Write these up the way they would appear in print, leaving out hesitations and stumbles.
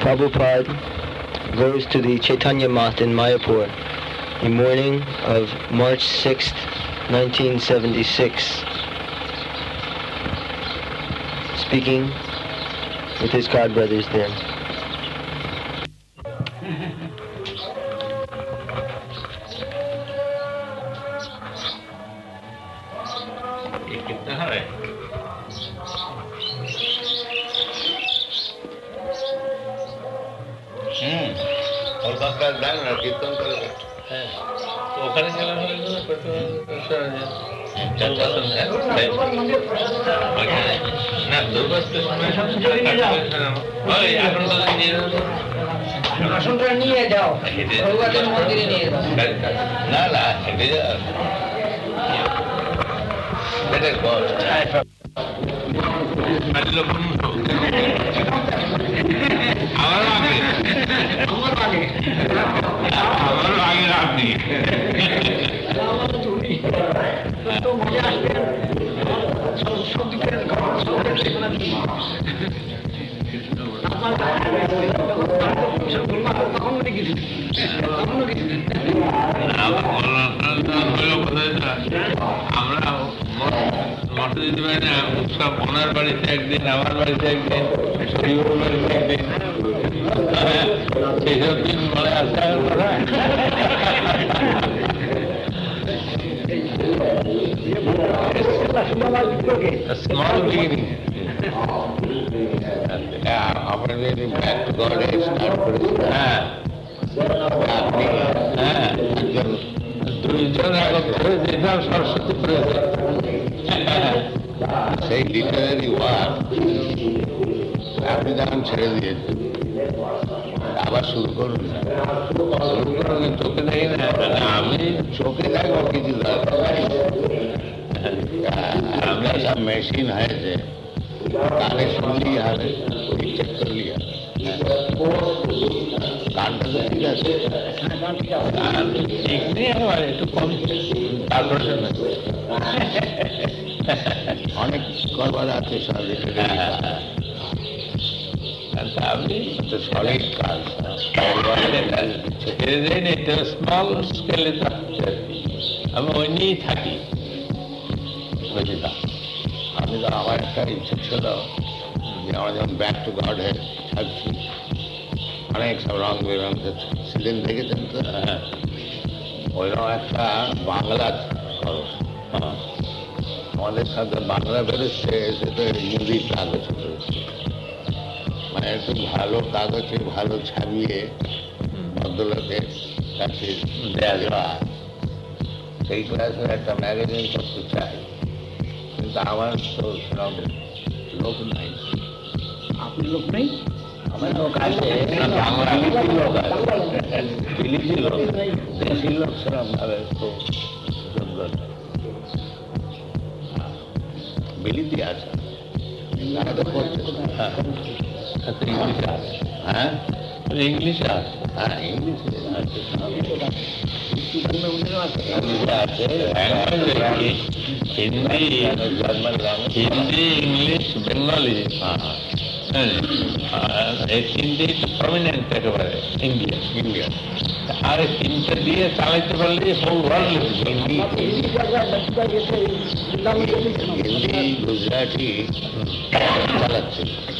Prabhupada goes to the Chaitanya Math in Mayapur the morning of March 6th, 1976, speaking with his godbrothers there. কীর্তন করে ওখানে গেলে না আসনটা নিয়ে যাও, মন্দিরে নিয়ে যাও। না না হেঁটে যাও, আমারও আগে আপনি আমরা মঠে দিতে পারি না, সব ওনার বাড়িতে একদিন, আমার বাড়িতে একদিন, শরীর বাড়িতে একদিন, সেইসব দিন মনে আসা করা। Small beginning. আপনাদের ব্যাক টু গড স্টার্ট করেছিল। হ্যাঁ, আপনি একজন দুইজন একত্রে যেটা সরস্বতী প্রয়োজন, সেই লিটারারি ওয়ার্ক আপনি যখন ছেড়ে দিয়েছেন আবার শুরু করুন। শুরু করুন, চোখে দেখি না, আমি চোখে দেখবো কিছু দরকার। আমরা সব মেশিন হয়েছে, কানে শুনলেই হবে, চেক করলেই হবে। গানটা তো ঠিক আছে, ঠিক নেই আমার একটু কম, তারপরে অনেক করবার আছে সব আপনি তো সলিড কাজ ছেড়ে দেয় না, এটা স্মল স্কেলে থাকছে। আমি ওই নিয়েই থাকি বুঝলাম। আমি তো আমার একটা ইচ্ছে ছিল যে আমার যখন ব্যাক টু গড হেড থাকছি, অনেক সব রং বেরঙের সিলেন দেখেছেন তো, ওইরকম একটা বাংলা করো। আমাদের সাথে বাংলা বেরোচ্ছে, এসে তো হিন্দি কাগজ বেরোচ্ছে, মানে একটু ভালো কাগজে ভালো ছাপিয়ে ভদ্রলোকের কাছে দেওয়া যাওয়া, সেই ক্লাসের একটা ম্যাগাজিন করতে চাই, কিন্তু আমার তো সেরকম লোক নাই। আপনি লোক নেই? আমার লোক আছে, বাংলা লোক আছে, বিলিতি লোক, দেশি লোক সেরকম ভাবে তো যোগ্য নেই। বিলিতি আছে, ইংলিশে আছে। হ্যাঁ, ইংলিশে আছে। হ্যাঁ, ইংলিশে আছে, হিন্দি, হিন্দি, ইংলিশ, বেঙ্গলি, এই তিনটেই তো প্রমিনেন্ট একেবারে ইন্ডিয়া। ইন্ডিয়া আর এই তিনটে দিয়ে চালাইতে পারলে হোল ওয়ার্ল্ড। হিন্দি, গুজরাটি চালাচ্ছে,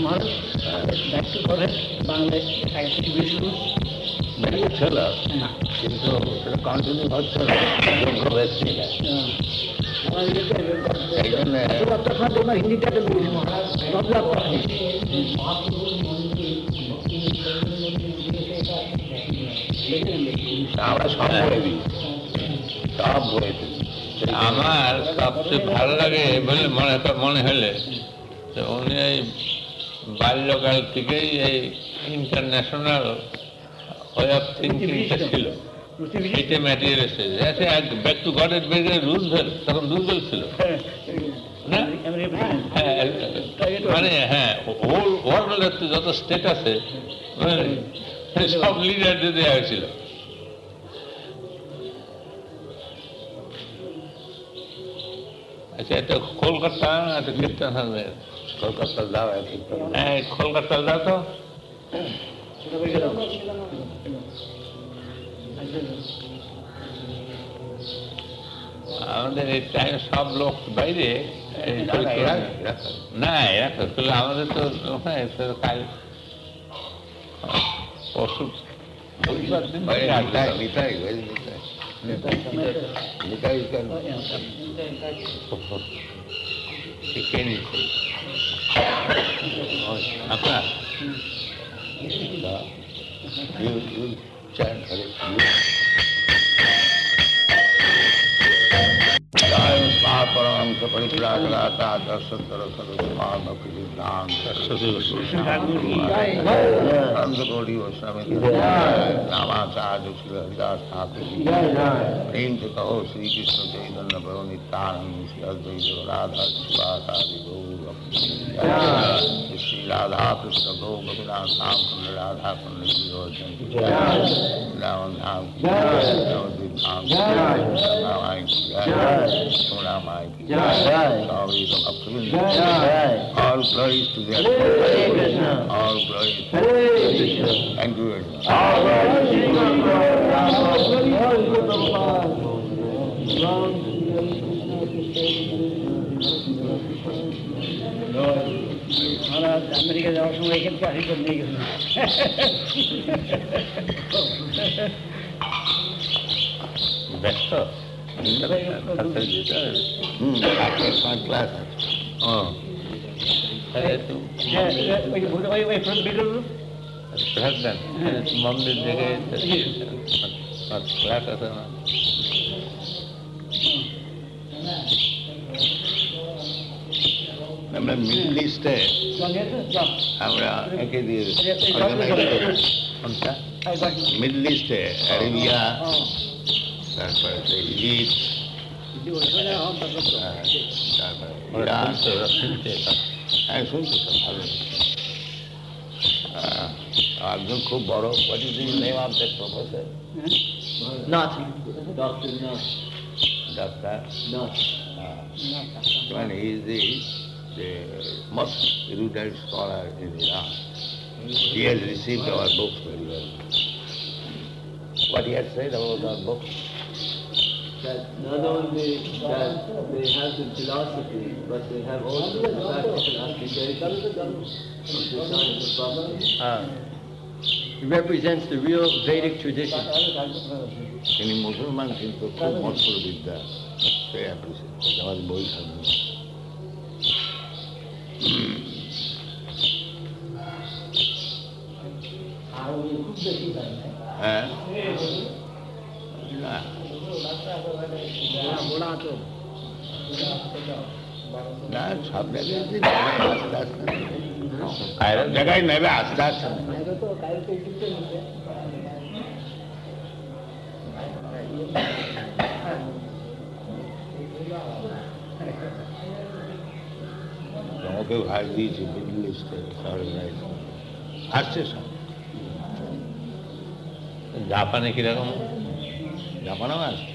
ছিল, কিন্তু সেটা কন্টিনিউ হচ্ছে না, যোগ্য ব্যক্তি না। সেই জন্য হিন্দিটা আমরা সব বই দিই, সব বই দিই। আমার সবচেয়ে ভালো লাগে বলে মনে হলে তো উনি এই বাল্যকাল থেকেই এই ইন্টারন্যাশনাল ওয়ে অফ থিঙ্কিংটা ছিল, এটা ম্যাটেরিয়াল এসেছে। ব্যাক টু গডের বেগে রুজভেল্ট, তখন রুজভেল্ট ছিল না, মানে হ্যাঁ, হোল ওয়ার্ল্ডের যত স্টেট আছে সব লিডারদের দেওয়া হয়েছিল। আচ্ছা, এটা কলকাতা, একটা কীর্তন হবে, কলকাতার দাও, হ্যাঁ কলকাতার দাও তো আমাদের এই টাইমে সব লোক বাইরে না এরা আমাদের তো ওখানে কাল পশু রবিবার দিন শিখে নিচ্ছে আপনার परमहंस परिप्राजगाता दर्शतर सरस्वती गोस्वामी नामाचार्य श्री हरिदास ठाकुर जी प्रेम से कहो श्री कृष्ण चैतन्य प्रभु नित्यानंद श्री अद्वैत राधा शिवासादि गौर श्री राधा कृष्ण गौ गोपीनाथ राम कुंड राधा कुंड विरोचन वृंदावन धाम नवद्वीप धाम गंगामाई की जय सोना माई की जय all glory to their all glory thank you very much America যাওয়ার সময় এখানে পানি করে নিয়ে গেল ব্যস্ত মন্দির থেকে ক্লাস আছে না আমরা মিডল ইস্টে আমরা একে দিয়ে মিডল ইস্টে আরেবিয়া তারপরে ইজিপ্ট তারপরে ইরান হ্যাঁ শুনছি সব ভালো একজন খুব বড় what is his name of that professor? Not Dr. Not. Doctor? Not. When he is the most erudite scholar in Iran. He has received our books very well. What he has said about our books? That not only that they have the philosophy, but they have also the practical application of the science of prophecy. It represents the real Vedic tradition. তিনি মুসলমান কিন্তু খুব মৎসর বিদ্যা সে appreciate করছে আমাদের বই থাকবে হ্যাঁ না সব জায়গায় নেবে আস্তে আস্তে তোমাকে ভাগ দিয়েছি মিডল ইস্টে আসছে সব জাপানে কিরকম জাপানেও আসছে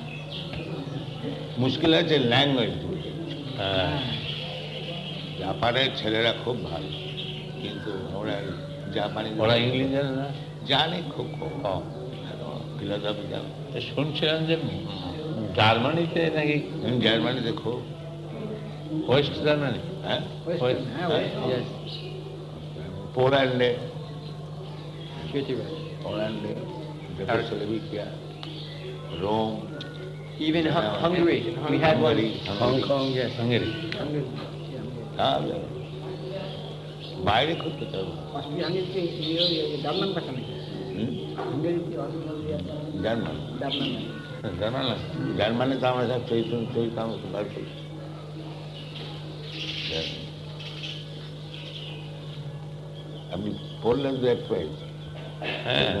মুশকিল আছে ল্যাঙ্গুয়েজ হ্যাঁ জাপানের ছেলেরা খুব ভালো কিন্তু ওরা জাপানি ওরা ইংলিশ জানে না জানে খুব কম ফিলোসফি জানে শুনছিলাম যে জার্মানিতে নাকি জার্মানিতে খুব ওয়েস্ট জার্মানি হ্যাঁ Yes. পোল্যান্ডে Pretty right. পোল্যান্ডে Czechoslovakia, Rome, Even Hungary. We had one. Hong Kong, Yes. Hungary সব বাইরে খুব পেতে হবে জার্মান ভাষা নাকি জার্মান জানা না জার্মানে তো আমরা সব চৈতাম বার করি আপনি পড়লেন তো এক পেজ হ্যাঁ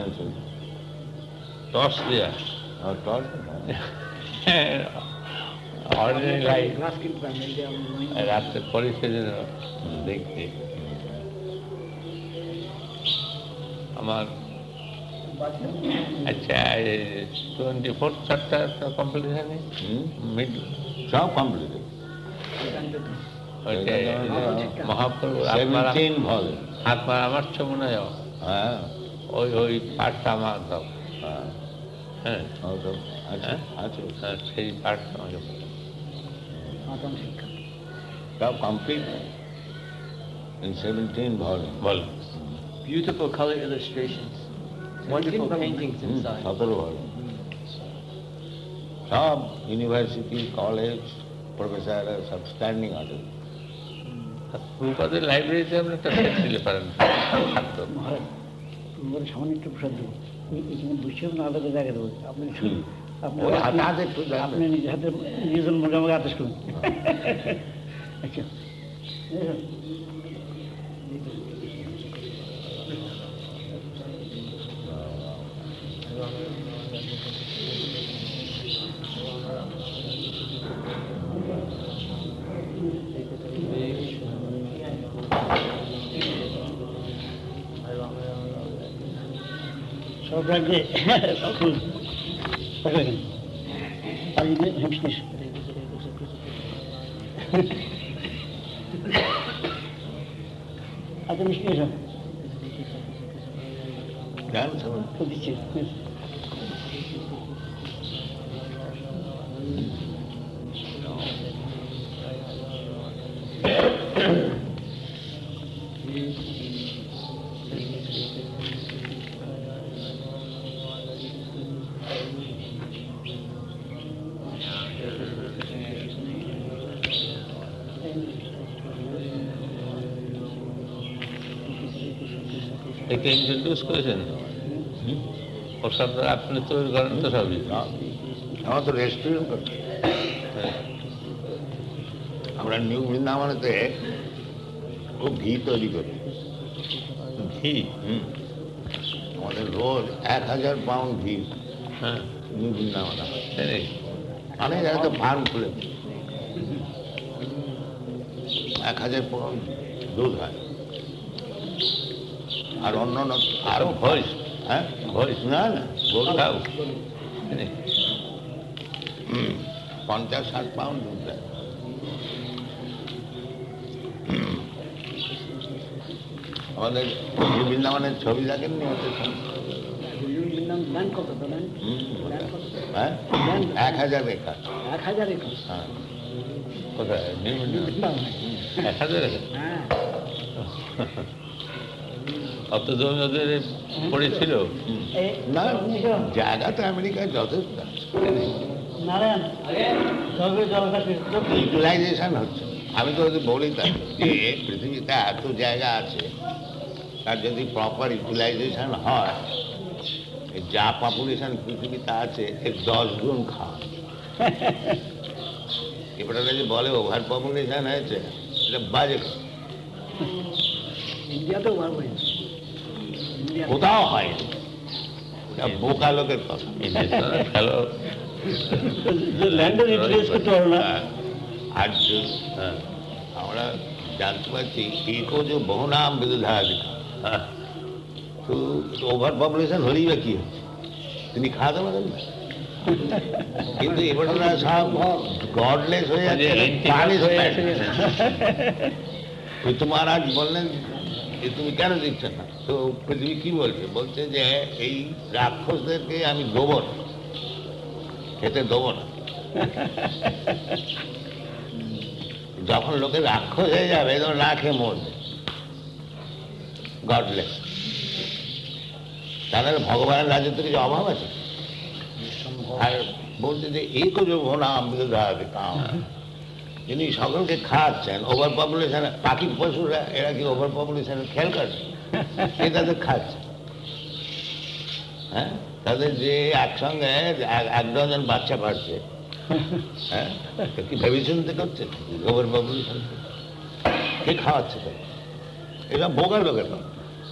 টস দেয়া অর্ডিনারি লাইফ ক্লাস কিন্তু আমি রাত্রে পরিষেদের দেখতে আমার আচ্ছা 24 চ্যাপ্টার কমপ্লিট হয়নি মিড সব কমপ্লিট মহাপ্রভু 17 volume. আত্মার আমার মনে হয় হ্যাঁ, ওই পাঠটা আমার দাও। হ্যাঁ, হ্যাঁ ওসব আছে, আছে। হ্যাঁ, সেই পাঠটা আমাকে সব complete in 17 volume. বল। Beautiful color illustrations. Wonderful paintings inside. 17 volume. সব ইউনিভার্সিটি, কলেজ, প্রফেসর সব স্ট্যান্ডিং আছে। প্রভুপাদের লাইব্রেরিতে আপনি একটা সেট দিলে পারেন, থাকতো। সামান্য একটু প্রসাদ দেবো, এখানে বসেও না আলাদা জায়গা দেবো। আপনি ওই হাতে হাতে একটু আপনি নিজের হাতে নিজের মুখে আমাকে আদেশ করুন। আচ্ছা, সব রাখবে আচ্ছা মিষ্টি এসো দিচ্ছি। একে ইন্ট্রোডিউস করেছেন, প্রসাদ আপনি তৈরি করেন তো সবই? আমার তো রেস্টুরেন্ট আছে। আমরা নিউ বৃন্দাবনেতে ও ঘি তৈরি করি। ঘি? আমাদের রোজ 1000 পাউন্ড ঘি। হ্যাঁ, নিউ বৃন্দাবনে তাই অনেক জায়গায় তো ফার্ম খুলে 1000 পাউন্ড দুধ হয়। আর অন্য আরো ভয়েস? হ্যাঁ, ভয়েস না না, গরু খাও? 50-60 পাউন্ড দুধ দেয়। আমাদের বৃন্দাবনের ছবি দেখেননি হচ্ছে হ্যাঁ, 1000 একর। 1000 একর? হ্যাঁ, কোথায়? 1000 হ্যাঁ, অত জমি ওদের পড়েছিল? না, জায়গা তো আমেরিকায় যথেষ্ট নারায়ণ ইউটিলাইজেশন হচ্ছে। আমি তো ওদের বলি তাই যে পৃথিবীতে এত জায়গা আছে, তার যদি প্রপার ইউটিলাইজেশন হয়, যা পপুলেশন পৃথিবীতে আছে এর 10 গুণ খাওয়া। এবারে যে বলে ওভার পপুলেশন হয়েছে, এটা বাজে কথা। ইন্ডিয়াতেও ভালো হয়েছে, কোথাও হয় এটা বোকা লোকের কথা। খেলো ল্যান্ডের ইউটিলাইজ করতে পারো না। আর আমরা জানতে পারছি একো যে বহুনাম বিরোধাধিকার, তো ওভার পপুলেশন হলেই বা কি হচ্ছে, তিনি খাওয়াতে পারেন না। কিন্তু এবার ওরা সব গডলেস হয়ে যাচ্ছে, প্রাণিস হয়ে যাচ্ছে। তোমার আজ বললেন যে তুমি কেন দিচ্ছ না, তো পৃথিবী কি বলছে? বলছে যে এই রাক্ষসদেরকে আমি দেবো না, খেতে দেবো না। যখন লোকে রাক্ষস হয়ে যাবে তখন না খেয়ে মরবে, গডলেস। তাদের ভগবানের রাজ্যে তো কিছু অভাব আছে? আর বলছে যে এই করে নাম বিরোধাবে কাম, যিনি সকলকে খাওয়াচ্ছেন। ওভার পপুলেশন, পাখি পশুরা এরা কি ওভার পপুলেশনের খেয়াল করে? এ তাদের খাচ্ছে। হ্যাঁ, তাদের যে একসঙ্গে 1 ডজন বাচ্চা পাচ্ছে, হ্যাঁ, কি ভেবেচিন্তে করছে? ওভার পপুলেশন কে খাওয়াচ্ছে? এসব বোকা লোকের কথা।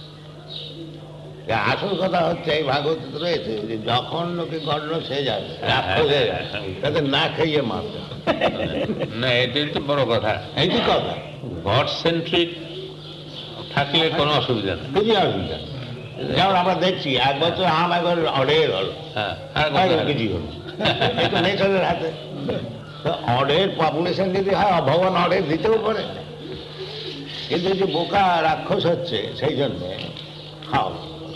আসল কথা হচ্ছে এই ভাগবত রয়েছে যে যখন লোকে গডলেস হয়ে যাবে, রাক্ষস হয়ে যাবে, তাদের না খাইয়ে মারবে না। এটাই তো বড় কথা। এই কি কথা? গড সেন্ট্রিক থাকলে কোনো অসুবিধা নেই, বুঝি অসুবিধা। যেমন আমরা দেখছি 1 বছর আম একবার অঢের হলো, হ্যাঁ, কেজি হলো, নেচারের হাতে। তো অডের পপুলেশন যদি হয় ভগবান অডের দিতেও পারে, কিন্তু যে বোকা রাক্ষস হচ্ছে সেই জন্যে খাও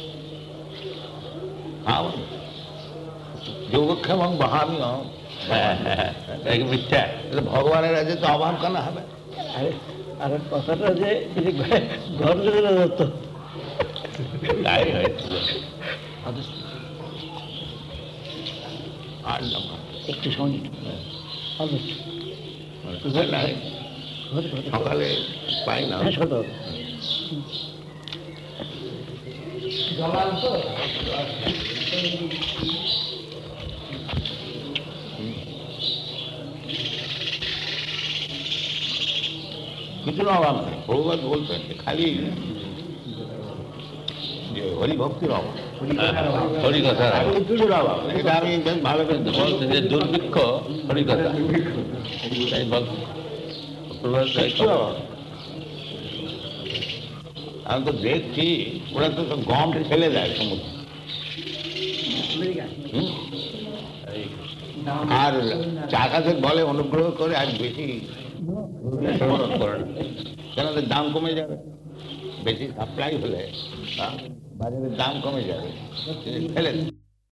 খাও যোগক্ষেম বহামি মিথ্যা। ভগবানের আছে তো অভাব কেন হবে? আর কথাটা যে ঘর জেলে যেত তাই হয়েছিল। আর নম্বর একটু শুনি সকালে পাই না। কিছু অভাব নেই, ভগবান বলছেন খালি যে হরিভক্তির অভাব, হরিকথা কিছুর অভাব নেই। এটা আমি বেশ ভালো করে বলছে যে দুর্ভিক্ষ হরিকথা, তাই বল কিচ্ছু অভাব। আমি তো দেখছি ওরা তো সব গম ফেলে দেয় সমুদ্রে, আর চাষাদের বলে অনুগ্রহ করে আর বেশি করে না, কেন ওদের দাম কমে যাবে, বেশি সাপ্লাই হলে বাজারের দাম কমে যাবে, ফেলে